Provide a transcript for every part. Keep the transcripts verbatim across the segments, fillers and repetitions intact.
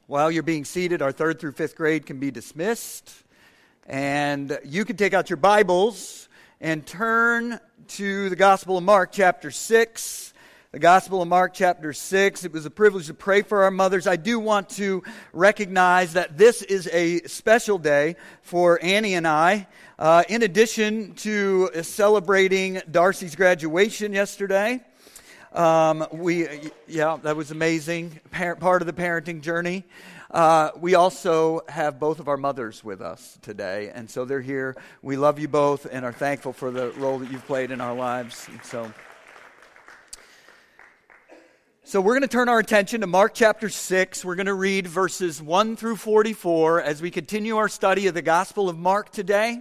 While you're being seated, our third through fifth grade can be dismissed. And you can take out your Bibles and turn to the Gospel of Mark, chapter six. The Gospel of Mark, chapter six. It was a privilege to pray for our mothers. I do want to recognize that this is a special day for Annie and I. Uh, in addition to celebrating Darcy's graduation yesterday, Um, we, yeah, that was amazing. Parent, part of the parenting journey. Uh, we also have both of our mothers with us today, and so they're here. We love you both and are thankful for the role that you've played in our lives. And so, so we're going to turn our attention to Mark chapter six. We're going to read verses one through forty-four as we continue our study of the Gospel of Mark today.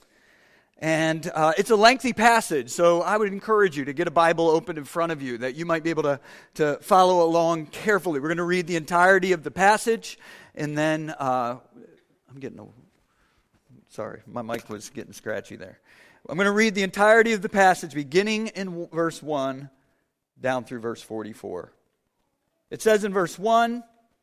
And uh, it's a lengthy passage, so I would encourage you to get a Bible open in front of you that you might be able to, to follow along carefully. We're going to read the entirety of the passage, and then, uh, I'm getting, a, sorry, my mic was getting scratchy there. I'm going to read the entirety of the passage, beginning in verse one, down through verse forty-four. It says in verse one,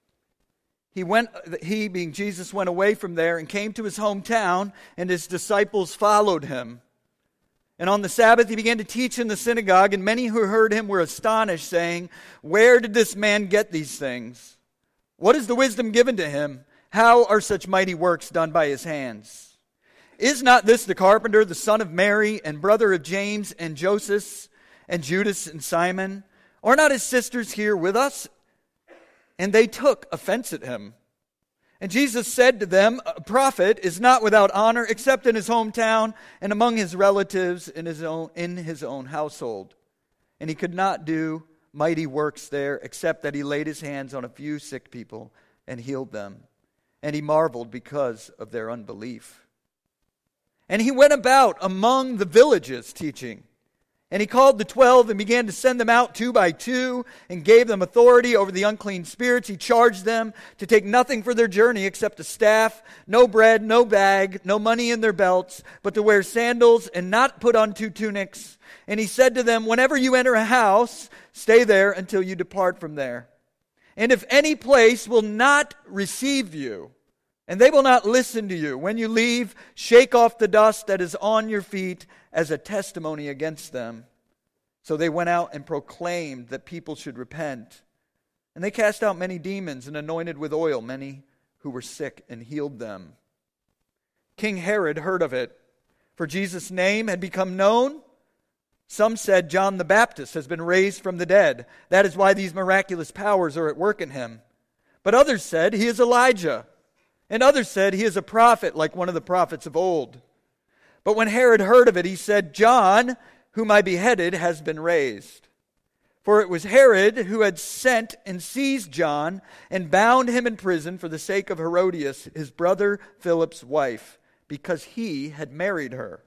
He went, he being Jesus, went away from there and came to his hometown, and his disciples followed him. And on the Sabbath he began to teach in the synagogue, and many who heard him were astonished, saying, "Where did this man get these things? What is the wisdom given to him? How are such mighty works done by his hands? Is not this the carpenter, the son of Mary, and brother of James and Joseph, and Judas and Simon? Are not his sisters here with us?" And they took offense at him. And Jesus said to them, "A prophet is not without honor except in his hometown and among his relatives in his own, in his own household." And he could not do mighty works there except that he laid his hands on a few sick people and healed them. And he marveled because of their unbelief. And he went about among the villages teaching. And he called the twelve and began to send them out two by two and gave them authority over the unclean spirits. He charged them to take nothing for their journey except a staff, no bread, no bag, no money in their belts, but to wear sandals and not put on two tunics. And he said to them, "Whenever you enter a house, stay there until you depart from there. And if any place will not receive you, and they will not listen to you, when you leave, shake off the dust that is on your feet as a testimony against them." So they went out and proclaimed that people should repent. And they cast out many demons and anointed with oil many who were sick and healed them. King Herod heard of it, for Jesus' name had become known. Some said, "John the Baptist has been raised from the dead. That is why these miraculous powers are at work in him." But others said, "He is Elijah." And others said, "He is a prophet like one of the prophets of old." But when Herod heard of it, he said, "John, whom I beheaded, has been raised." For it was Herod who had sent and seized John and bound him in prison for the sake of Herodias, his brother Philip's wife, because he had married her.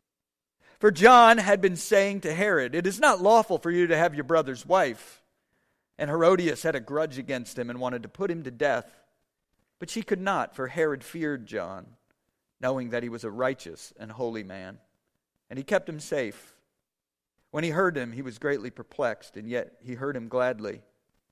For John had been saying to Herod, "It is not lawful for you to have your brother's wife." And Herodias had a grudge against him and wanted to put him to death. But she could not, for Herod feared John, knowing that he was a righteous and holy man. And he kept him safe. When he heard him, he was greatly perplexed, and yet he heard him gladly.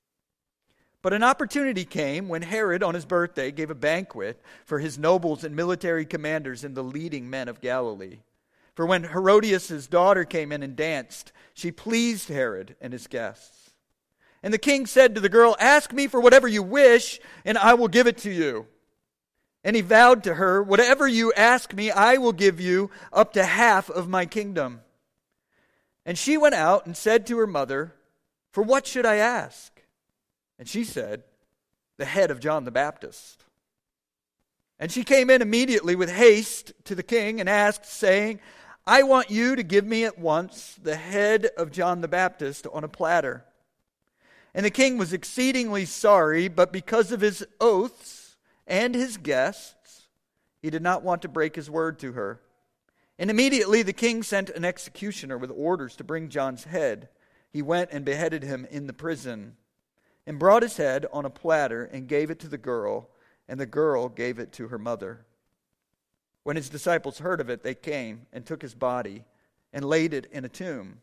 But an opportunity came when Herod, on his birthday, gave a banquet for his nobles and military commanders and the leading men of Galilee. For when Herodias' daughter came in and danced, she pleased Herod and his guests. And the king said to the girl, "Ask me for whatever you wish, and I will give it to you." And he vowed to her, "Whatever you ask me, I will give you up to half of my kingdom." And she went out and said to her mother, "For what should I ask?" And she said, "The head of John the Baptist." And she came in immediately with haste to the king and asked, saying, "I want you to give me at once the head of John the Baptist on a platter." And the king was exceedingly sorry, but because of his oaths and his guests, he did not want to break his word to her. And immediately the king sent an executioner with orders to bring John's head. He went and beheaded him in the prison, and brought his head on a platter and gave it to the girl, and the girl gave it to her mother. When his disciples heard of it, they came and took his body and laid it in a tomb.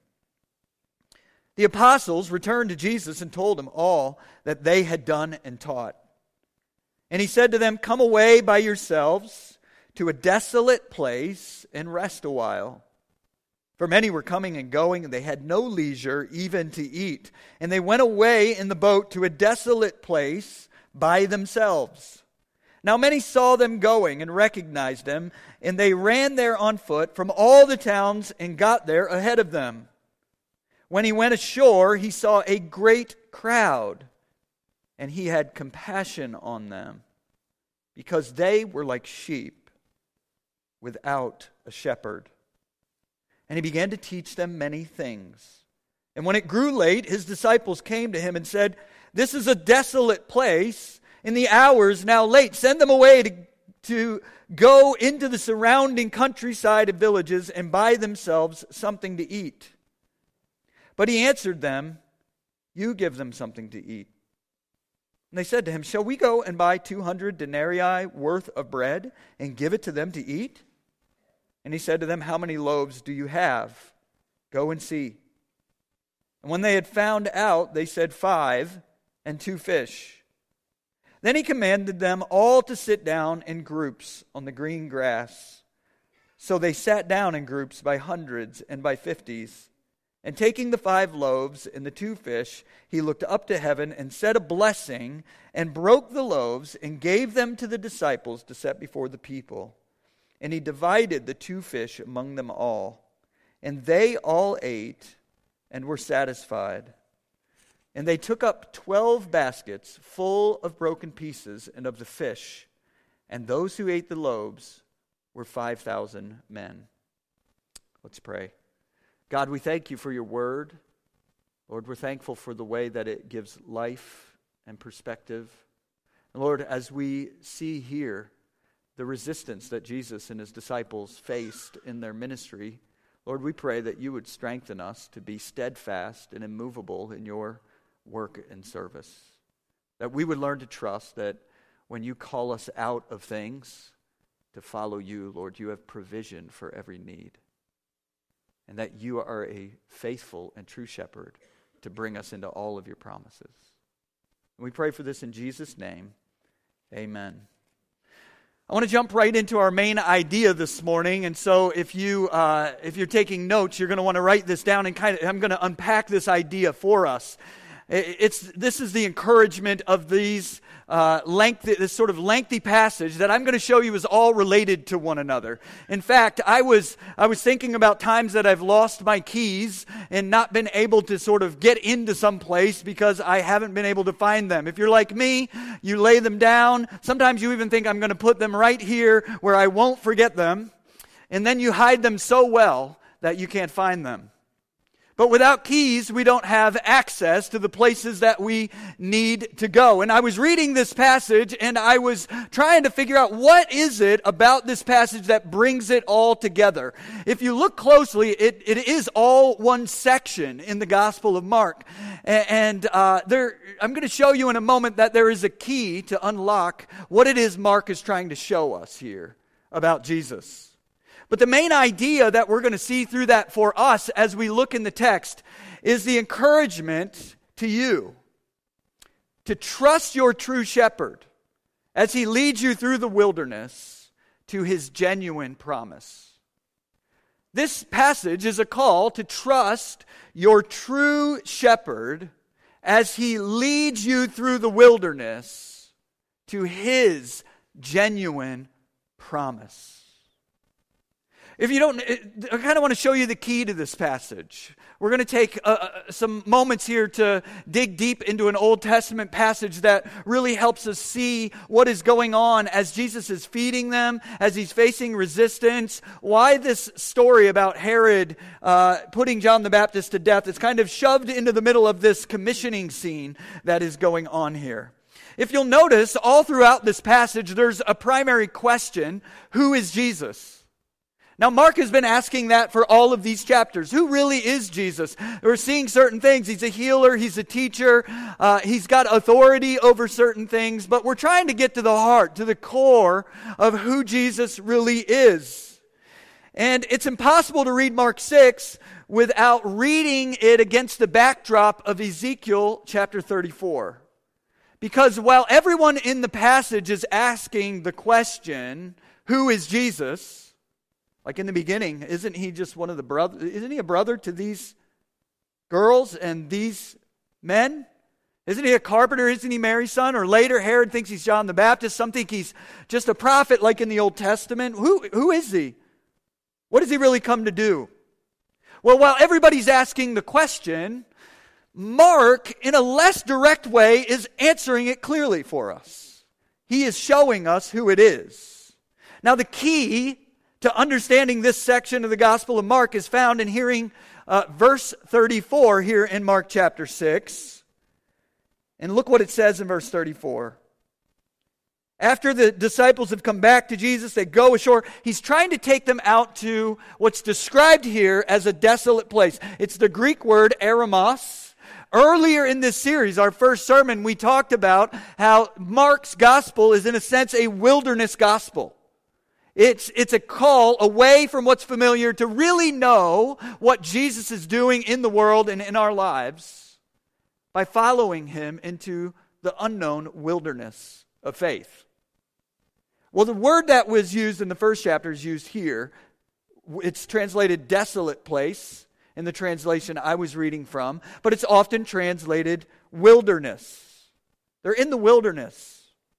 The apostles returned to Jesus and told him all that they had done and taught. And he said to them, "Come away by yourselves to a desolate place and rest a while." For many were coming and going, and they had no leisure even to eat. And they went away in the boat to a desolate place by themselves. Now many saw them going and recognized them, and they ran there on foot from all the towns and got there ahead of them. When he went ashore, he saw a great crowd, and he had compassion on them, because they were like sheep without a shepherd. And he began to teach them many things. And when it grew late, his disciples came to him and said, "This is a desolate place, and the hour is now late. Send them away to, to go into the surrounding countryside of villages and buy themselves something to eat." But he answered them, "You give them something to eat." And they said to him, "Shall we go and buy two hundred denarii worth of bread and give it to them to eat?" And he said to them, "How many loaves do you have? Go and see." And when they had found out, they said, "Five, and two fish." Then he commanded them all to sit down in groups on the green grass. So they sat down in groups by hundreds and by fifties. And taking the five loaves and the two fish, he looked up to heaven and said a blessing, and broke the loaves and gave them to the disciples to set before the people. And he divided the two fish among them all. And they all ate and were satisfied. And they took up twelve baskets full of broken pieces and of the fish. And those who ate the loaves were five thousand men. Let's pray. God, we thank you for your word. Lord, we're thankful for the way that it gives life and perspective. And Lord, as we see here the resistance that Jesus and his disciples faced in their ministry, Lord, we pray that you would strengthen us to be steadfast and immovable in your work and service. That we would learn to trust that when you call us out of things to follow you, Lord, you have provision for every need. And that you are a faithful and true shepherd to bring us into all of your promises. And we pray for this in Jesus' name. Amen. I want to jump right into our main idea this morning, and so if you uh, if you're taking notes, you're going to want to write this down, and kind of I'm going to unpack this idea for us. It's this is the encouragement of these uh, lengthy, this sort of lengthy passage that I'm going to show you is all related to one another. In fact, I was I was thinking about times that I've lost my keys and not been able to sort of get into some place because I haven't been able to find them. If you're like me, you lay them down. Sometimes you even think I'm going to put them right here where I won't forget them, and then you hide them so well that you can't find them. But without keys, we don't have access to the places that we need to go. And I was reading this passage, and I was trying to figure out what is it about this passage that brings it all together. If you look closely, it, it is all one section in the Gospel of Mark. And uh, there, I'm going to show you in a moment that there is a key to unlock what it is Mark is trying to show us here about Jesus. But the main idea that we're going to see through that for us as we look in the text is the encouragement to you to trust your true shepherd as he leads you through the wilderness to his genuine promise. This passage is a call to trust your true shepherd as he leads you through the wilderness to his genuine promise. If you don't, I kind of want to show you the key to this passage. We're going to take uh, some moments here to dig deep into an Old Testament passage that really helps us see what is going on as Jesus is feeding them, as he's facing resistance. Why this story about Herod uh, putting John the Baptist to death is kind of shoved into the middle of this commissioning scene that is going on here. If you'll notice, all throughout this passage, there's a primary question: who is Jesus? Now, Mark has been asking that for all of these chapters. Who really is Jesus? We're seeing certain things. He's a healer. He's a teacher. Uh, he's got authority over certain things. But we're trying to get to the heart, to the core of who Jesus really is. And it's impossible to read Mark six without reading it against the backdrop of Ezekiel chapter thirty-four. Because while everyone in the passage is asking the question, who is Jesus? Like in the beginning, isn't he just one of the brothers? Isn't he a brother to these girls and these men? Isn't he a carpenter? Isn't he Mary's son? Or later, Herod thinks he's John the Baptist. Some think he's just a prophet like in the Old Testament. Who, who is he? What does he really come to do? Well, while everybody's asking the question, Mark, in a less direct way, is answering it clearly for us. He is showing us who it is. Now, the key to understanding this section of the Gospel of Mark is found in hearing uh, verse thirty-four here in Mark chapter six. And look what it says in verse thirty-four. After the disciples have come back to Jesus, they go ashore. He's trying to take them out to what's described here as a desolate place. It's the Greek word eremos. Earlier in this series, our first sermon, we talked about how Mark's gospel is in a sense a wilderness gospel. It's, it's a call away from what's familiar to really know what Jesus is doing in the world and in our lives by following him into the unknown wilderness of faith. Well, the word that was used in the first chapter is used here. It's translated desolate place in the translation I was reading from, but it's often translated wilderness. They're in the wilderness.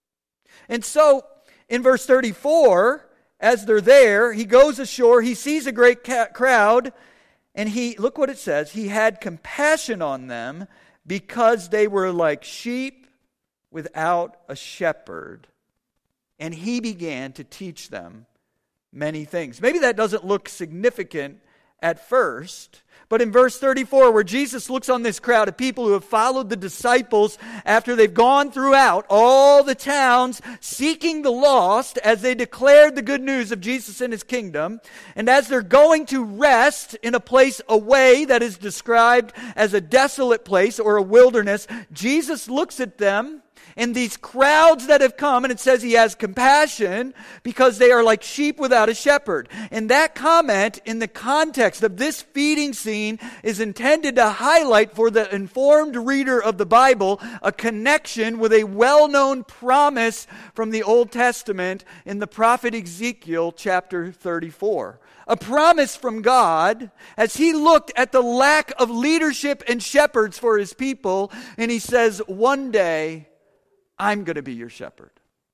And so, in verse thirty-four, as they're there, he goes ashore, he sees a great ca- crowd, and he, look what it says, he had compassion on them because they were like sheep without a shepherd. And he began to teach them many things. Maybe that doesn't look significant at first, but in verse thirty-four, where Jesus looks on this crowd of people who have followed the disciples after they've gone throughout all the towns seeking the lost as they declared the good news of Jesus and his kingdom, and as they're going to rest in a place away that is described as a desolate place or a wilderness, Jesus looks at them and these crowds that have come, and it says he has compassion because they are like sheep without a shepherd. And that comment in the context of this feeding scene is intended to highlight for the informed reader of the Bible a connection with a well-known promise from the Old Testament in the prophet Ezekiel chapter thirty-four. A promise from God as he looked at the lack of leadership and shepherds for his people, and he says, one day, I'm going to be your shepherd.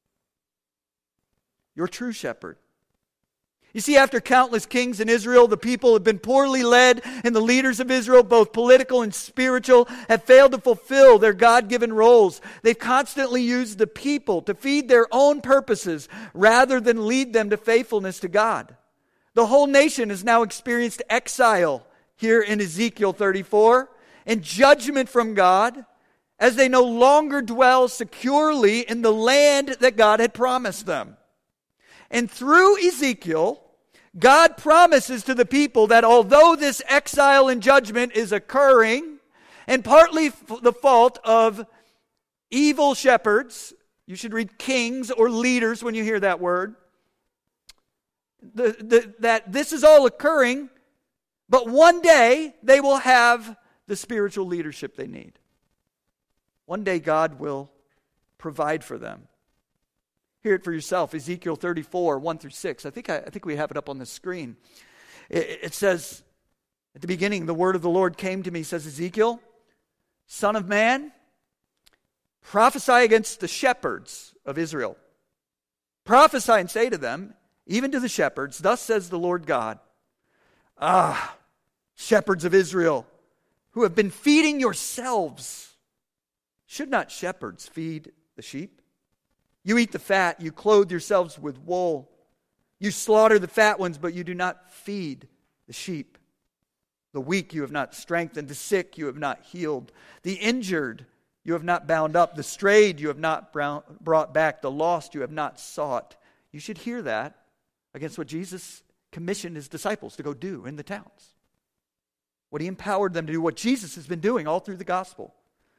Your true shepherd. You see, after countless kings in Israel, the people have been poorly led, and the leaders of Israel, both political and spiritual, have failed to fulfill their God-given roles. They've constantly used the people to feed their own purposes rather than lead them to faithfulness to God. The whole nation has now experienced exile here in Ezekiel thirty-four and judgment from God, as they no longer dwell securely in the land that God had promised them. And through Ezekiel, God promises to the people that although this exile and judgment is occurring, and partly f- the fault of evil shepherds, you should read kings or leaders when you hear that word, the, the, that this is all occurring, but one day they will have the spiritual leadership they need. One day God will provide for them. Hear it for yourself. Ezekiel thirty-four, one through six. I think I, I think we have it up on the screen. It, it says, at the beginning, the word of the Lord came to me, says Ezekiel, Son of man, prophesy against the shepherds of Israel. Prophesy and say to them, even to the shepherds, thus says the Lord God, Ah, shepherds of Israel, who have been feeding yourselves. Should not shepherds feed the sheep? You eat the fat, you clothe yourselves with wool. You slaughter the fat ones, but you do not feed the sheep. The weak you have not strengthened, the sick you have not healed, the injured you have not bound up, the strayed you have not brought back, the lost you have not sought. You should hear that against what Jesus commissioned his disciples to go do in the towns. What he empowered them to do, what Jesus has been doing all through the gospel.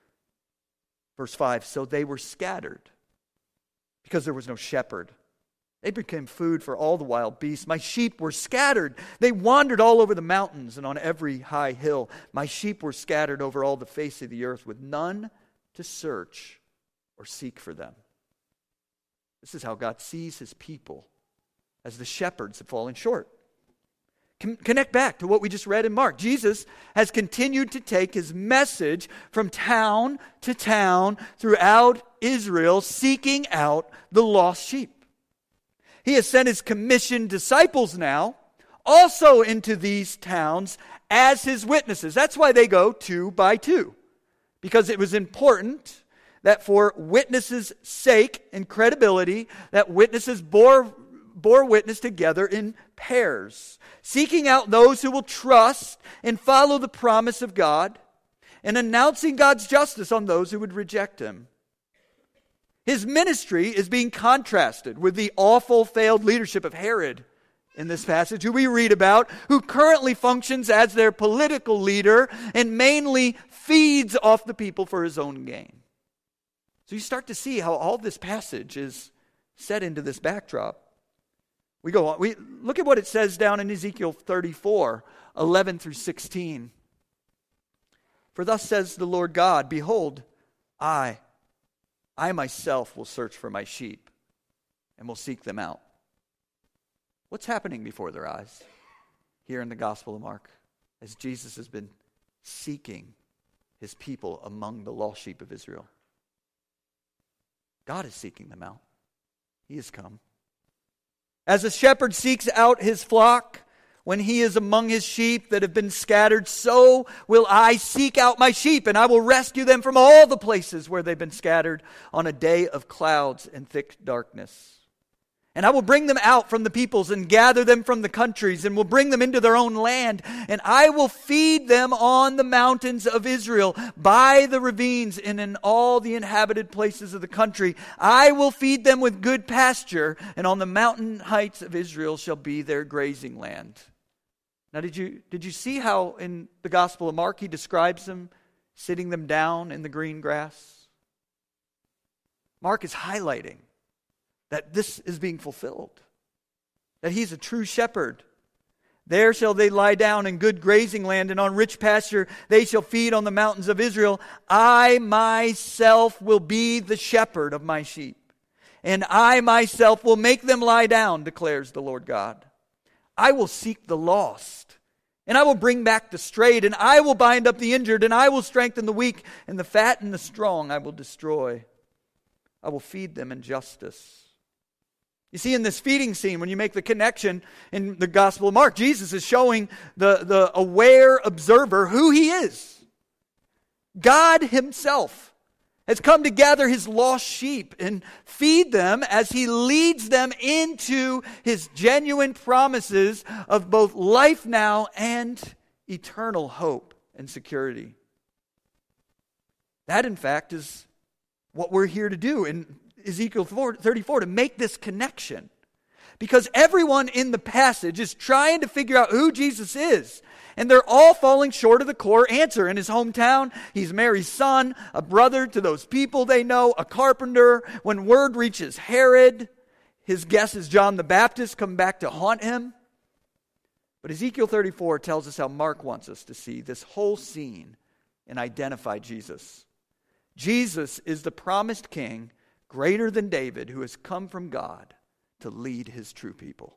Verse five, so they were scattered because there was no shepherd. They became food for all the wild beasts. My sheep were scattered. They wandered all over the mountains and on every high hill. My sheep were scattered over all the face of the earth with none to search or seek for them. This is how God sees his people, as the shepherds have fallen short. Con- connect back to what we just read in Mark. Jesus has continued to take his message from town to town throughout Israel, seeking out the lost sheep. He has sent his commissioned disciples now also into these towns as his witnesses. That's why they go two by two, because it was important that for witnesses' sake and credibility, that witnesses bore, bore witness together in pairs, seeking out those who will trust and follow the promise of God, and announcing God's justice on those who would reject him. His ministry is being contrasted with the awful failed leadership of Herod in this passage, who we read about, who currently functions as their political leader and mainly feeds off the people for his own gain. So you start to see how all this passage is set into this backdrop. We go on. We look at what it says down in Ezekiel thirty-four, eleven through sixteen. For thus says the Lord God, behold, I, I myself will search for my sheep and will seek them out. What's happening before their eyes here in the Gospel of Mark as Jesus has been seeking his people among the lost sheep of Israel? God is seeking them out. He has come. As a shepherd seeks out his flock when he is among his sheep that have been scattered, so will I seek out my sheep, and I will rescue them from all the places where they've been scattered on a day of clouds and thick darkness. And I will bring them out from the peoples and gather them from the countries and will bring them into their own land. And I will feed them on the mountains of Israel, by the ravines and in all the inhabited places of the country. I will feed them with good pasture, and on the mountain heights of Israel shall be their grazing land. Now did you, did you see how in the Gospel of Mark he describes them sitting them down in the green grass? Mark is highlighting that this is being fulfilled, that he's a true shepherd. There shall they lie down in good grazing land, and on rich pasture they shall feed on the mountains of Israel. I myself will be the shepherd of my sheep, and I myself will make them lie down, declares the Lord God. I will seek the lost, and I will bring back the strayed, and I will bind up the injured, and I will strengthen the weak, and the fat and the strong I will destroy. I will feed them in justice. You see, in this feeding scene, when you make the connection in the Gospel of Mark, Jesus is showing the, the aware observer who he is. God himself has come to gather his lost sheep and feed them as he leads them into his genuine promises of both life now and eternal hope and security. That, in fact, is what we're here to do in Ezekiel thirty-four, to make this connection. Because everyone in the passage is trying to figure out who Jesus is. And they're all falling short of the core answer. In his hometown, he's Mary's son, a brother to those people they know, a carpenter. When word reaches Herod, his guess is John the Baptist come back to haunt him. But Ezekiel thirty-four tells us how Mark wants us to see this whole scene and identify Jesus. Jesus is the promised king, greater than David, who has come from God to lead his true people.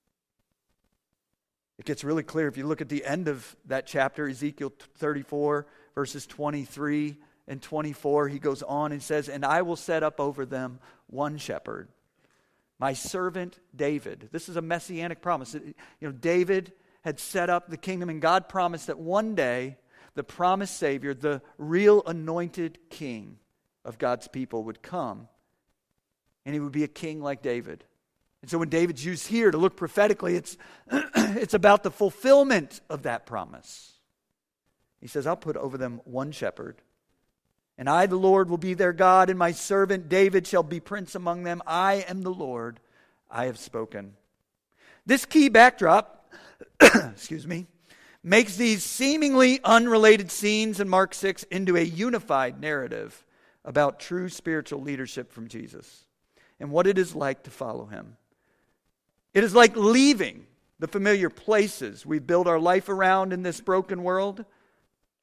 It gets really clear if you look at the end of that chapter, Ezekiel thirty-four, verses twenty-three and twenty-four. He goes on and says, and I will set up over them one shepherd, my servant David. This is a messianic promise. You know, David had set up the kingdom, and God promised that one day the promised Savior, the real anointed king of God's people, would come. And he would be a king like David. And so when David's used here to look prophetically, it's, it's about the fulfillment of that promise. He says, I'll put over them one shepherd. And I, the Lord, will be their God, and my servant David shall be prince among them. I am the Lord, I have spoken. This key backdrop, excuse me, makes these seemingly unrelated scenes in Mark six into a unified narrative about true spiritual leadership from Jesus and what it is like to follow him. It is like leaving the familiar places we build our life around in this broken world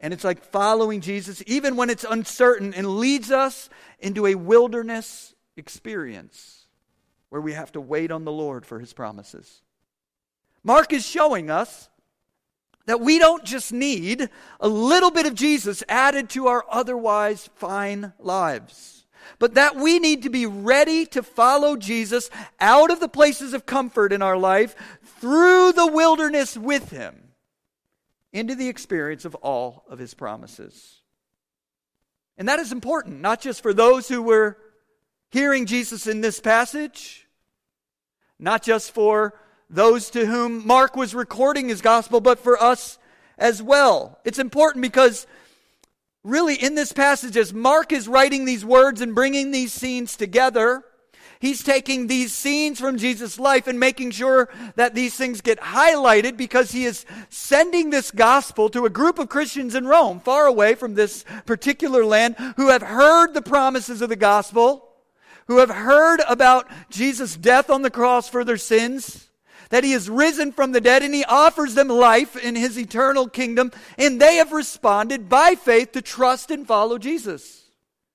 And it's like following Jesus, even when it's uncertain, and leads us into a wilderness experience where we have to wait on the Lord for His promises. Mark is showing us that we don't just need a little bit of Jesus added to our otherwise fine lives, but that we need to be ready to follow Jesus out of the places of comfort in our life through the wilderness with Him into the experience of all of His promises. And that is important, not just for those who were hearing Jesus in this passage, not just for those to whom Mark was recording his gospel, but for us as well. It's important because really in this passage, as Mark is writing these words and bringing these scenes together, he's taking these scenes from Jesus' life and making sure that these things get highlighted because he is sending this gospel to a group of Christians in Rome, far away from this particular land, who have heard the promises of the gospel, who have heard about Jesus' death on the cross for their sins, that He has risen from the dead, and He offers them life in His eternal kingdom, and they have responded by faith to trust and follow Jesus.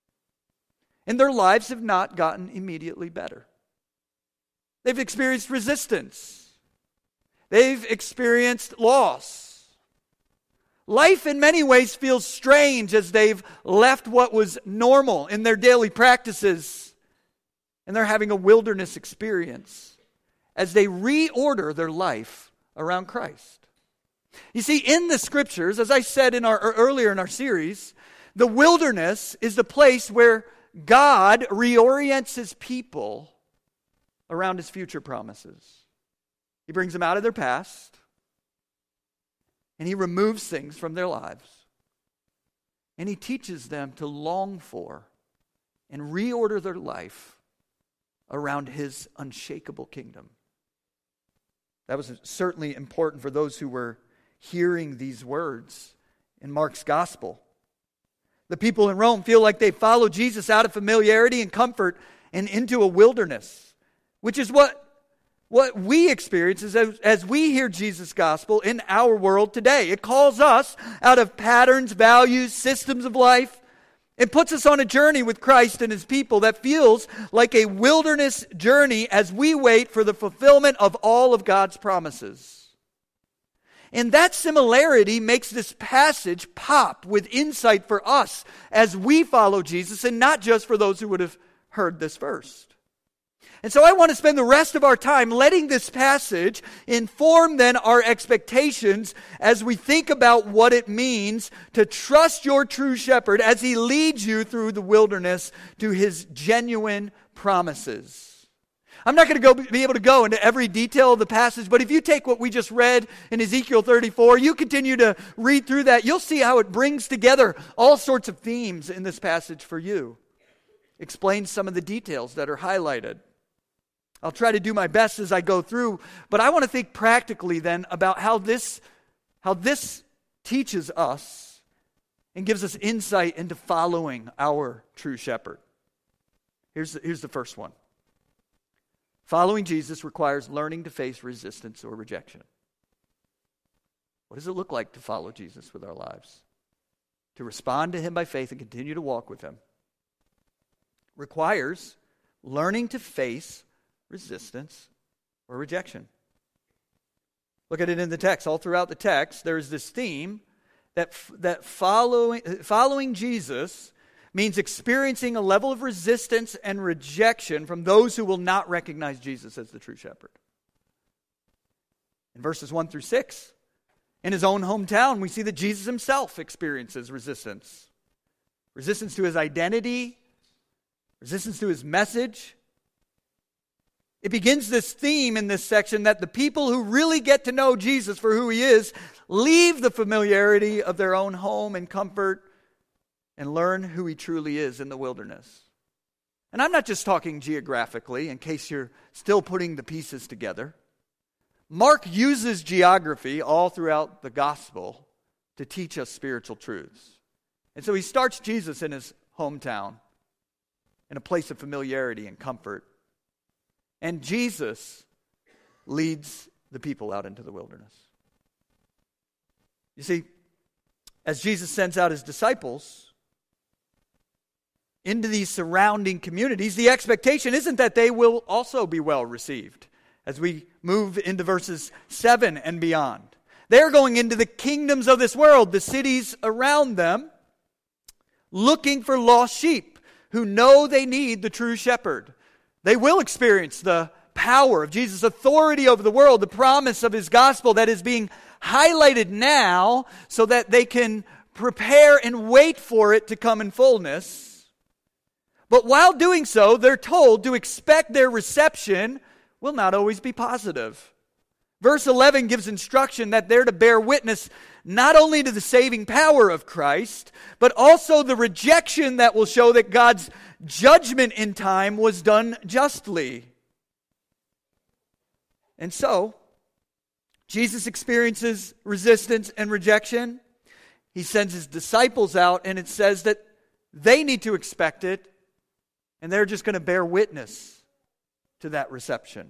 And their lives have not gotten immediately better. They've experienced resistance. They've experienced loss. Life in many ways feels strange as they've left what was normal in their daily practices, and they're having a wilderness experience as they reorder their life around Christ. You see, in the Scriptures, as I said in our earlier in our series, the wilderness is the place where God reorients His people around His future promises. He brings them out of their past, and He removes things from their lives, and He teaches them to long for and reorder their life around His unshakable kingdom. That was certainly important for those who were hearing these words in Mark's gospel. The people in Rome feel like they follow Jesus out of familiarity and comfort and into a wilderness, which is what, what we experience as, as we hear Jesus' gospel in our world today. It calls us out of patterns, values, systems of life. It puts us on a journey with Christ and His people that feels like a wilderness journey as we wait for the fulfillment of all of God's promises. And that similarity makes this passage pop with insight for us as we follow Jesus, and not just for those who would have heard this first. And so I want to spend the rest of our time letting this passage inform then our expectations as we think about what it means to trust your true shepherd as he leads you through the wilderness to his genuine promises. I'm not going to go be able to go into every detail of the passage, but if you take what we just read in Ezekiel thirty-four, you continue to read through that, you'll see how it brings together all sorts of themes in this passage for you. Explains some of the details that are highlighted. I'll try to do my best as I go through, but I want to think practically then about how this, how this teaches us and gives us insight into following our true shepherd. Here's the, here's the first one. Following Jesus requires learning to face resistance or rejection. What does it look like to follow Jesus with our lives? To respond to him by faith and continue to walk with him requires learning to face resistance or rejection. Look at it in the text. All throughout the text, there's this theme that, that following, following Jesus means experiencing a level of resistance and rejection from those who will not recognize Jesus as the true shepherd. In verses one through six, in his own hometown, we see that Jesus himself experiences resistance. Resistance to his identity, resistance to his message. It begins this theme in this section that the people who really get to know Jesus for who he is leave the familiarity of their own home and comfort and learn who he truly is in the wilderness. And I'm not just talking geographically, in case you're still putting the pieces together. Mark uses geography all throughout the gospel to teach us spiritual truths. And so he starts Jesus in his hometown, in a place of familiarity and comfort. And Jesus leads the people out into the wilderness. You see, as Jesus sends out his disciples into these surrounding communities, the expectation isn't that they will also be well received as we move into verses seven and beyond. They're going into the kingdoms of this world, the cities around them, looking for lost sheep who know they need the true shepherd. They will experience the power of Jesus' authority over the world, the promise of his gospel that is being highlighted now so that they can prepare and wait for it to come in fullness. But while doing so, they're told to expect their reception will not always be positive. Verse eleven gives instruction that they're to bear witness not only to the saving power of Christ, but also the rejection that will show that God's judgment in time was done justly. And so, Jesus experiences resistance and rejection. He sends his disciples out, and it says that they need to expect it, and they're just going to bear witness to that reception.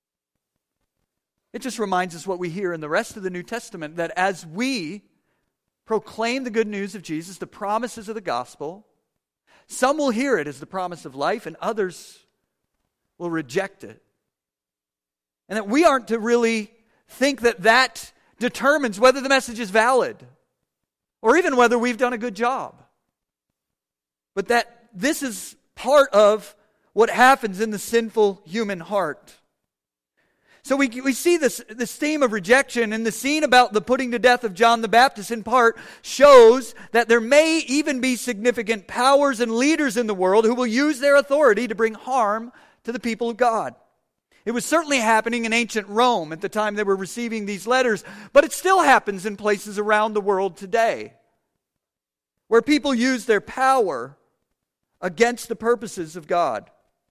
It just reminds us what we hear in the rest of the New Testament, that as we proclaim the good news of Jesus, the promises of the gospel, some will hear it as the promise of life, and others will reject it. And that we aren't to really think that that determines whether the message is valid, or even whether we've done a good job. But that this is part of what happens in the sinful human heart. So we, we see this, this theme of rejection, and the scene about the putting to death of John the Baptist in part shows that there may even be significant powers and leaders in the world who will use their authority to bring harm to the people of God. It was certainly happening in ancient Rome at the time they were receiving these letters, but it still happens in places around the world today, where people use their power against the purposes of God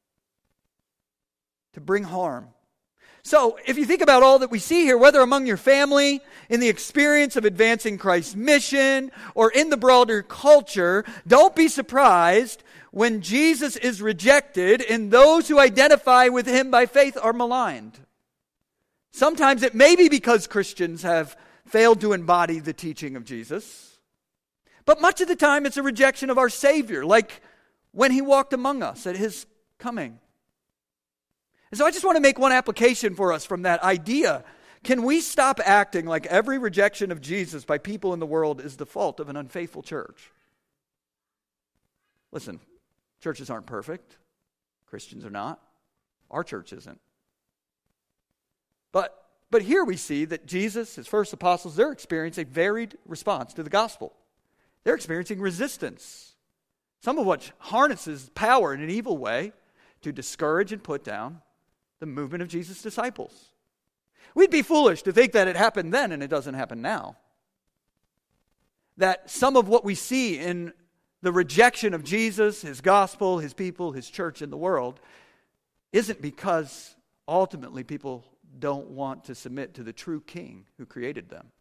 to bring harm. So, if you think about all that we see here, whether among your family, in the experience of advancing Christ's mission, or in the broader culture, don't be surprised when Jesus is rejected and those who identify with him by faith are maligned. Sometimes it may be because Christians have failed to embody the teaching of Jesus, but much of the time it's a rejection of our Savior, like when he walked among us at his coming. And so I just want to make one application for us from that idea. Can we stop acting like every rejection of Jesus by people in the world is the fault of an unfaithful church? Listen, churches aren't perfect. Christians are not. Our church isn't. But, but here we see that Jesus, his first apostles, they're experiencing a varied response to the gospel. They're experiencing resistance, some of which harnesses power in an evil way to discourage and put down the movement of Jesus' disciples. We'd be foolish to think that it happened then and it doesn't happen now. That some of what we see in the rejection of Jesus, his gospel, his people, his church in the world, isn't because ultimately people don't want to submit to the true king who created them.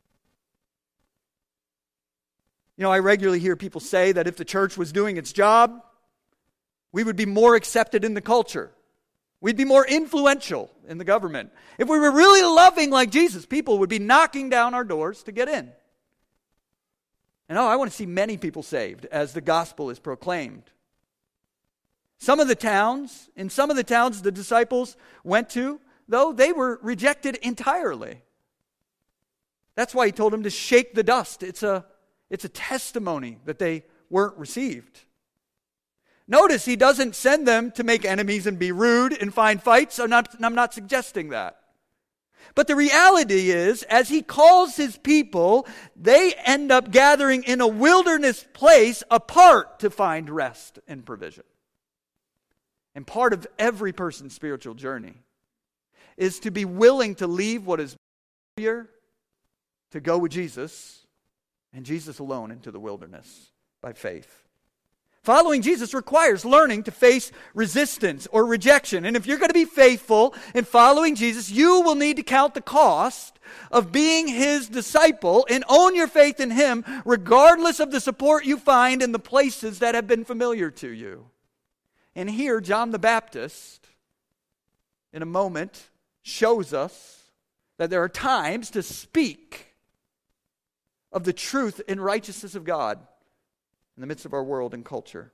You know, I regularly hear people say that if the church was doing its job, we would be more accepted in the culture. We'd be more influential in the government. If we were really loving like Jesus, people would be knocking down our doors to get in. And oh, I want to see many people saved as the gospel is proclaimed. Some of the towns, in some of the towns the disciples went to, though, they were rejected entirely. That's why he told them to shake the dust. It's a, it's a testimony that they weren't received. Notice he doesn't send them to make enemies and be rude and find fights. I'm not, I'm not suggesting that. But the reality is, as he calls his people, they end up gathering in a wilderness place apart to find rest and provision. And part of every person's spiritual journey is to be willing to leave what is familiar to go with Jesus and Jesus alone into the wilderness by faith. Following Jesus requires learning to face resistance or rejection. And if you're going to be faithful in following Jesus, you will need to count the cost of being his disciple and own your faith in him, regardless of the support you find in the places that have been familiar to you. And here, John the Baptist, in a moment, shows us that there are times to speak of the truth and righteousness of God in the midst of our world and culture.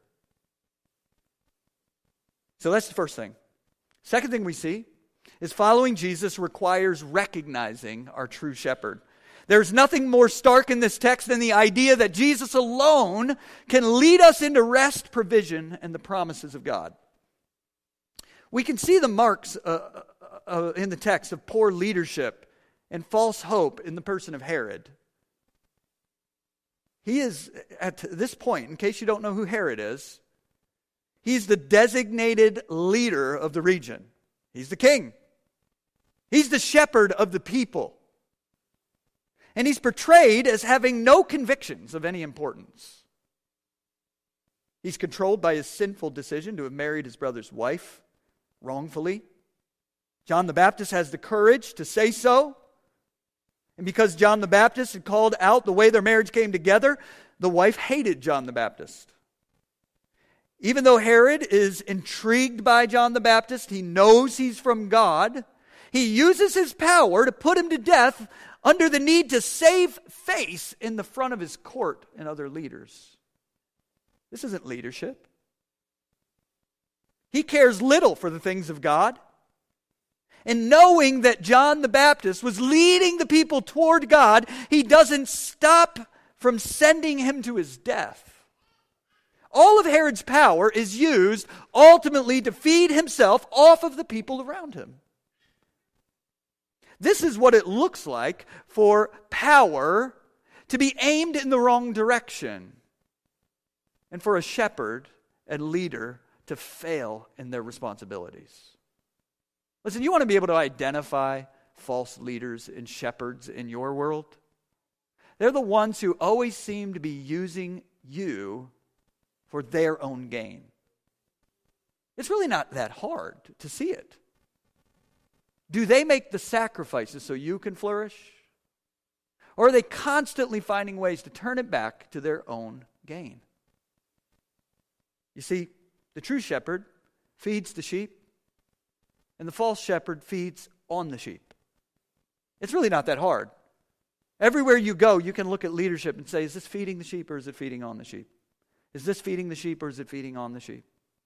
So that's the first thing. Second thing we see is following Jesus requires recognizing our true shepherd. There's nothing more stark in this text than the idea that Jesus alone can lead us into rest, provision, and the promises of God. We can see the marks uh, uh, in the text of poor leadership and false hope in the person of Herod. He is, at this point, in case you don't know who Herod is, he's the designated leader of the region. He's the king. He's the shepherd of the people. And he's portrayed as having no convictions of any importance. He's controlled by his sinful decision to have married his brother's wife wrongfully. John the Baptist has the courage to say so. And because John the Baptist had called out the way their marriage came together, the wife hated John the Baptist. Even though Herod is intrigued by John the Baptist, he knows he's from God. He uses his power to put him to death under the need to save face in the front of his court and other leaders. This isn't leadership. He cares little for the things of God. And knowing that John the Baptist was leading the people toward God, he doesn't stop from sending him to his death. All of Herod's power is used ultimately to feed himself off of the people around him. This is what it looks like for power to be aimed in the wrong direction, and for a shepherd and leader to fail in their responsibilities. Listen, you want to be able to identify false leaders and shepherds in your world? They're the ones who always seem to be using you for their own gain. It's really not that hard to see it. Do they make the sacrifices so you can flourish? Or are they constantly finding ways to turn it back to their own gain? You see, the true shepherd feeds the sheep, and the false shepherd feeds on the sheep. It's really not that hard. Everywhere you go, you can look at leadership and say, is this feeding the sheep or is it feeding on the sheep? Is this feeding the sheep or is it feeding on the sheep?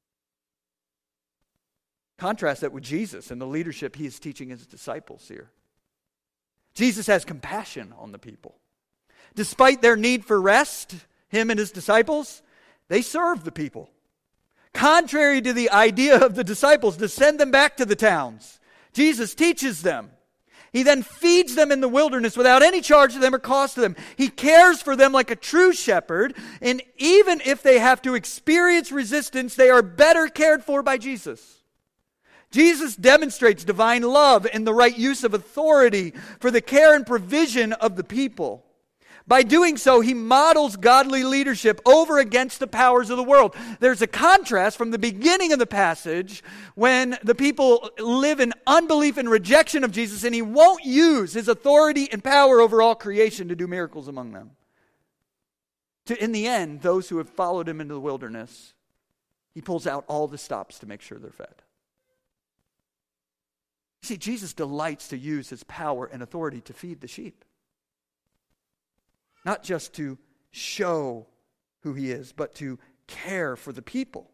Contrast that with Jesus and the leadership he is teaching his disciples here. Jesus has compassion on the people. Despite their need for rest, him and his disciples, they serve the people. Contrary to the idea of the disciples to send them back to the towns, Jesus teaches them. He then feeds them in the wilderness without any charge to them or cost to them. He cares for them like a true shepherd, and even if they have to experience resistance, they are better cared for by Jesus. Jesus demonstrates divine love and the right use of authority for the care and provision of the people. By doing so, he models godly leadership over against the powers of the world. There's a contrast from the beginning of the passage when the people live in unbelief and rejection of Jesus, and he won't use his authority and power over all creation to do miracles among them. To, in the end, those who have followed him into the wilderness, he pulls out all the stops to make sure they're fed. See, Jesus delights to use his power and authority to feed the sheep. Not just to show who he is, but to care for the people.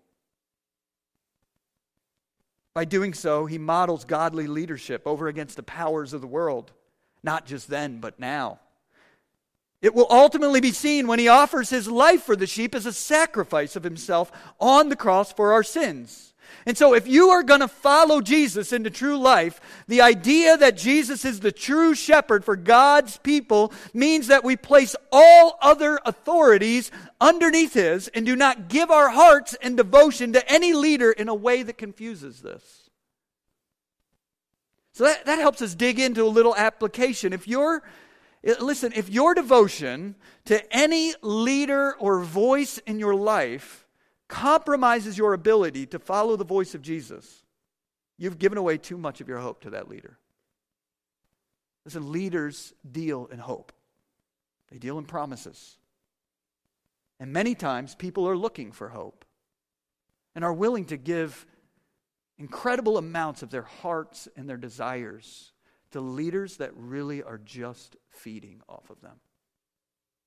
By doing so, he models godly leadership over against the powers of the world, not just then, but now. It will ultimately be seen when he offers his life for the sheep as a sacrifice of himself on the cross for our sins. And so if you are going to follow Jesus into true life, the idea that Jesus is the true shepherd for God's people means that we place all other authorities underneath his and do not give our hearts and devotion to any leader in a way that confuses this. So that, that helps us dig into a little application. If you're, listen, if your devotion to any leader or voice in your life compromises your ability to follow the voice of Jesus, you've given away too much of your hope to that leader. Listen, leaders deal in hope. They deal in promises. And many times people are looking for hope and are willing to give incredible amounts of their hearts and their desires to leaders that really are just feeding off of them.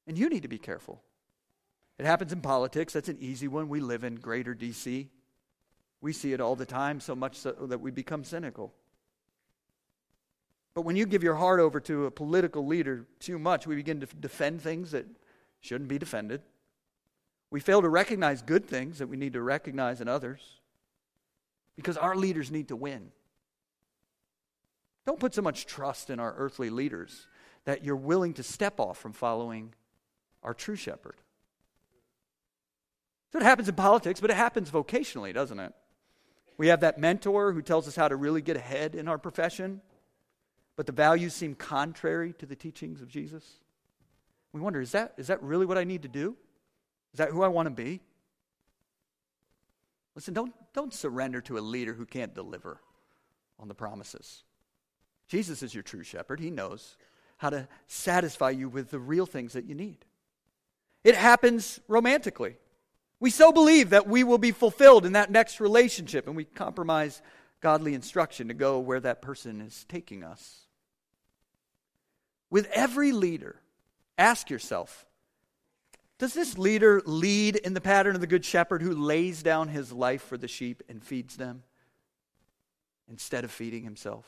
And you need to be careful. It happens in politics. That's an easy one. We live in greater D C. We see it all the time, so much so that we become cynical. But when you give your heart over to a political leader too much, we begin to defend things that shouldn't be defended. We fail to recognize good things that we need to recognize in others, because our leaders need to win. Don't put so much trust in our earthly leaders that you're willing to step off from following our true shepherd. So it happens in politics, but it happens vocationally, doesn't it? We have that mentor who tells us how to really get ahead in our profession, but the values seem contrary to the teachings of Jesus. We wonder, is that, is that really what I need to do? Is that who I want to be? Listen, don't, don't surrender to a leader who can't deliver on the promises. Jesus is your true shepherd. He knows how to satisfy you with the real things that you need. It happens romantically. We so believe that we will be fulfilled in that next relationship, and we compromise godly instruction to go where that person is taking us. With every leader, ask yourself, does this leader lead in the pattern of the Good Shepherd who lays down his life for the sheep and feeds them instead of feeding himself?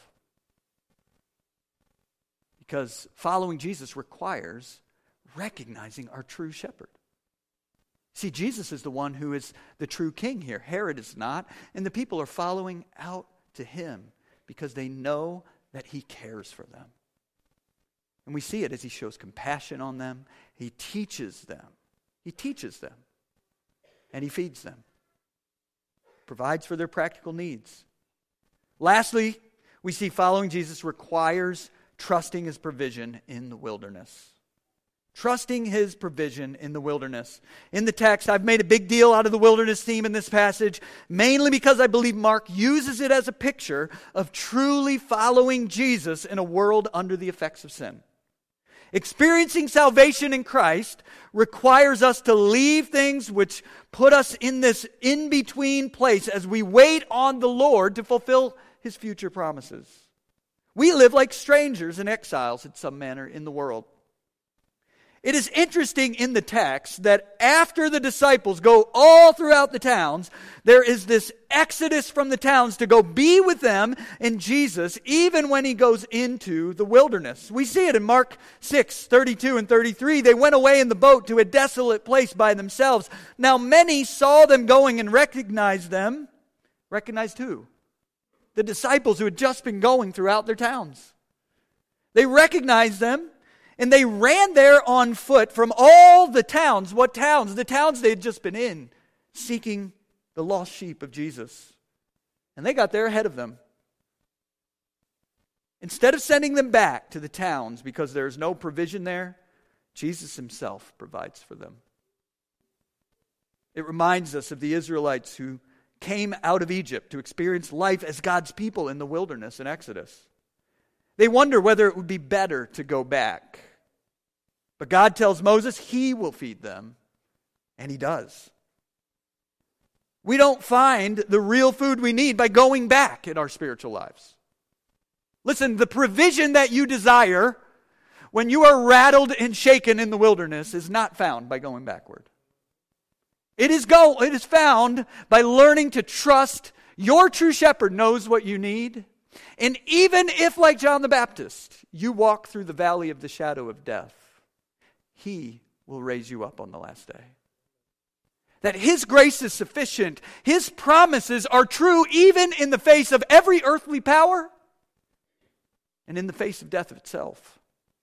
Because following Jesus requires recognizing our true shepherd. See, Jesus is the one who is the true king here. Herod is not. And the people are following out to him because they know that he cares for them. And we see it as he shows compassion on them. He teaches them. He teaches them. And he feeds them. Provides for their practical needs. Lastly, we see following Jesus requires trusting his provision in the wilderness. Trusting his provision in the wilderness. In the text, I've made a big deal out of the wilderness theme in this passage, mainly because I believe Mark uses it as a picture of truly following Jesus in a world under the effects of sin. Experiencing salvation in Christ requires us to leave things which put us in this in-between place as we wait on the Lord to fulfill his future promises. We live like strangers and exiles in some manner in the world. It is interesting in the text that after the disciples go all throughout the towns, there is this exodus from the towns to go be with them in Jesus, even when he goes into the wilderness. We see it in Mark six, thirty-two and thirty-three. They went away in the boat to a desolate place by themselves. Now many saw them going and recognized them. Recognized who? The disciples who had just been going throughout their towns. They recognized them. And they ran there on foot from all the towns. What towns? The towns they had just been in, seeking the lost sheep of Jesus. And they got there ahead of them. Instead of sending them back to the towns because there is no provision there, Jesus himself provides for them. It reminds us of the Israelites who came out of Egypt to experience life as God's people in the wilderness in Exodus. They wonder whether it would be better to go back. But God tells Moses he will feed them, and he does. We don't find the real food we need by going back in our spiritual lives. Listen, the provision that you desire when you are rattled and shaken in the wilderness is not found by going backward. It is go. It is found by learning to trust your true shepherd knows what you need. And even if, like John the Baptist, you walk through the valley of the shadow of death, he will raise you up on the last day. That his grace is sufficient. His promises are true even in the face of every earthly power and in the face of death itself.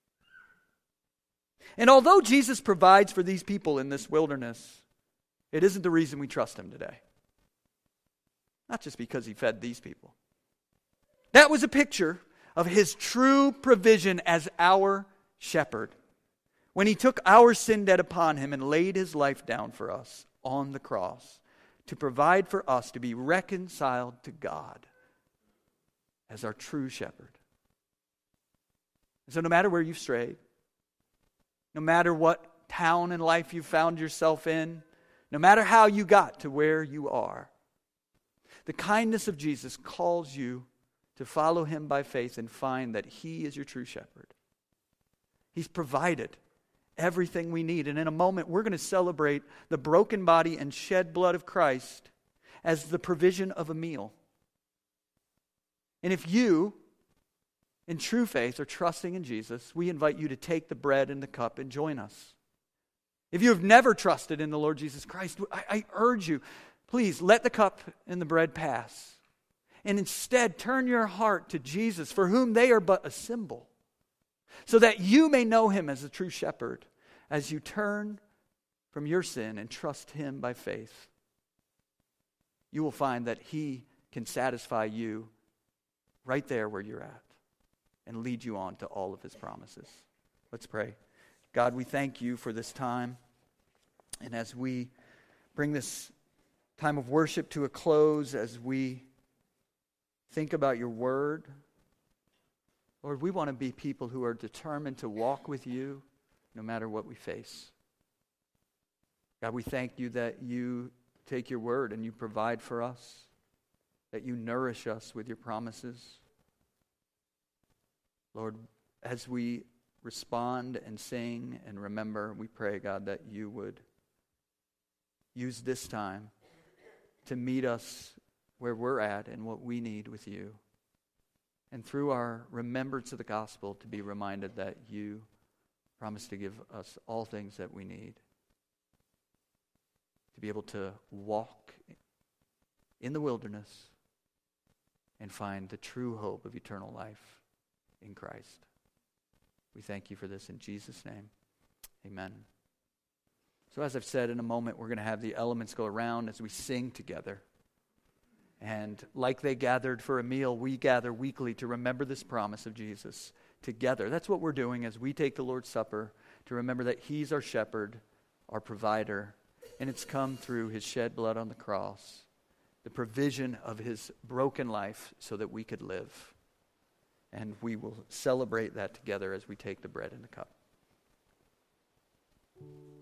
And although Jesus provides for these people in this wilderness, it isn't the reason we trust him today. Not just because he fed these people. That was a picture of his true provision as our shepherd. When he took our sin debt upon him and laid his life down for us on the cross to provide for us to be reconciled to God as our true shepherd. And so no matter where you've strayed, no matter what town in life you found yourself in, no matter how you got to where you are, the kindness of Jesus calls you to follow him by faith and find that he is your true shepherd. He's provided everything we need. And in a moment, we're going to celebrate the broken body and shed blood of Christ as the provision of a meal. And if you, in true faith, are trusting in Jesus, we invite you to take the bread and the cup and join us. If you have never trusted in the Lord Jesus Christ, I, I urge you, please let the cup and the bread pass. And instead, turn your heart to Jesus, for whom they are but a symbol, so that you may know him as the true shepherd as you turn from your sin and trust him by faith. You will find that he can satisfy you right there where you're at and lead you on to all of his promises. Let's pray. God, we thank you for this time. And as we bring this time of worship to a close, as we think about your word, Lord, we want to be people who are determined to walk with you no matter what we face. God, we thank you that you take your word and you provide for us, that you nourish us with your promises. Lord, as we respond and sing and remember, we pray, God, that you would use this time to meet us where we're at and what we need with you. And through our remembrance of the gospel, to be reminded that you promise to give us all things that we need to be able to walk in the wilderness and find the true hope of eternal life in Christ. We thank you for this in Jesus' name. Amen. So as I've said, in a moment, we're going to have the elements go around as we sing together. And like they gathered for a meal, we gather weekly to remember this promise of Jesus together. That's what we're doing as we take the Lord's Supper, to remember that he's our shepherd, our provider, and it's come through his shed blood on the cross, the provision of his broken life so that we could live. And we will celebrate that together as we take the bread and the cup.